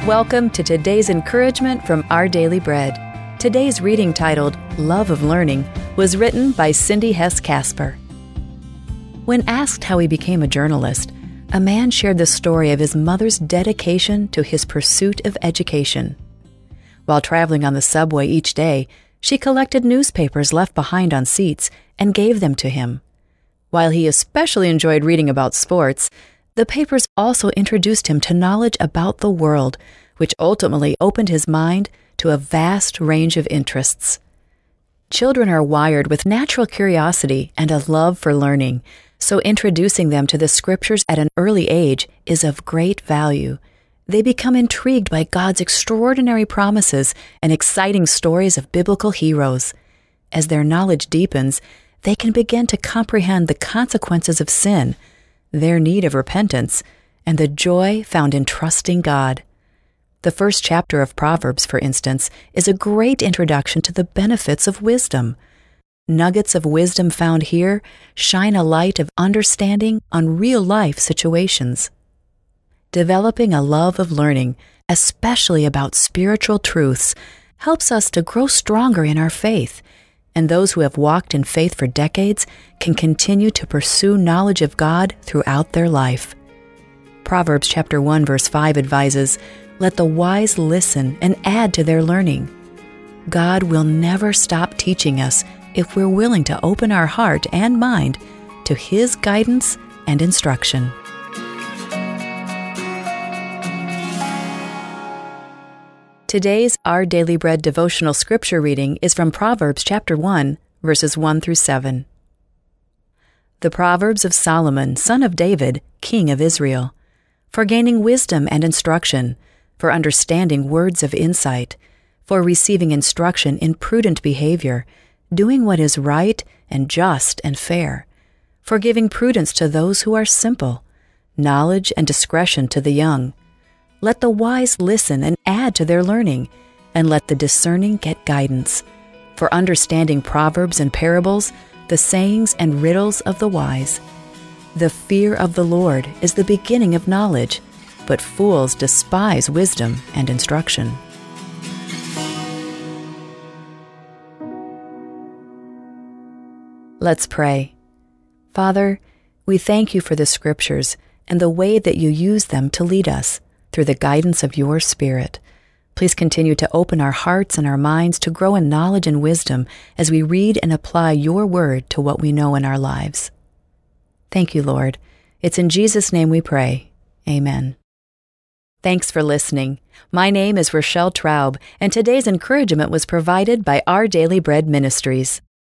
Welcome to today's encouragement from Our Daily Bread. Today's reading, titled Love of Learning, was written by Cindy Hess Casper. When asked how he became a journalist, a man shared the story of his mother's dedication to his pursuit of education. While traveling on the subway each day, she collected newspapers left behind on seats and gave them to him. While he especially enjoyed reading about sports, the papers also introduced him to knowledge about the world, which ultimately opened his mind to a vast range of interests. Children are wired with natural curiosity and a love for learning, so introducing them to the Scriptures at an early age is of great value. They become intrigued by God's extraordinary promises and exciting stories of biblical heroes. As their knowledge deepens, they can begin to comprehend the consequences of sin, their need of repentance, and the joy found in trusting God. The first chapter of Proverbs, for instance, is a great introduction to the benefits of wisdom. Nuggets of wisdom found here shine a light of understanding on real-life situations. Developing a love of learning, especially about spiritual truths, helps us to grow stronger in our faith, and those who have walked in faith for decades can continue to pursue knowledge of God throughout their life. Proverbs chapter 1, verse 5 advises, "Let the wise listen and add to their learning." God will never stop teaching us if we're willing to open our heart and mind to His guidance and instruction. Today's Our Daily Bread devotional scripture reading is from Proverbs chapter 1, verses 1 through 7. The Proverbs of Solomon, son of David, king of Israel, for gaining wisdom and instruction, for understanding words of insight, for receiving instruction in prudent behavior, doing what is right and just and fair, for giving prudence to those who are simple, knowledge and discretion to the young. Let the wise listen and add to their learning, and let the discerning get guidance. For understanding proverbs and parables, the sayings and riddles of the wise. The fear of the Lord is the beginning of knowledge, but fools despise wisdom and instruction. Let's pray. Father, we thank you for the Scriptures and the way that you use them to lead us through the guidance of your Spirit. Please continue to open our hearts and our minds to grow in knowledge and wisdom as we read and apply your word to what we know in our lives. Thank you, Lord. It's in Jesus' name we pray. Amen. Thanks for listening. My name is Rochelle Traub, and today's encouragement was provided by Our Daily Bread Ministries.